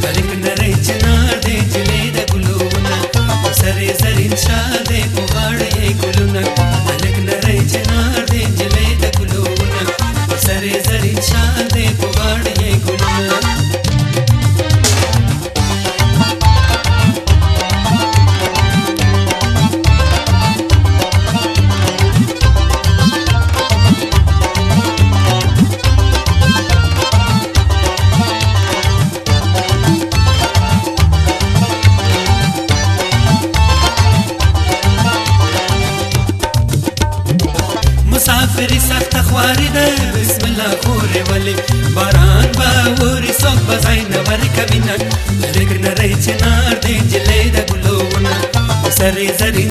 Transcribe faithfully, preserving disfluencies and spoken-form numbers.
ملک نری چنار دی جلی د ګلونه سره زرین شال دی په غاړه یې ګلونه ملک نری چنار دی جلی د ګلونه سره زرین شال دی په غاړه یې ګلونه مسافری سخت خواری ده بسم الله خوري ولی باران با وری سوک بزای نور کمینه ملک نری چنار دی جلی د ګلونه سره زرین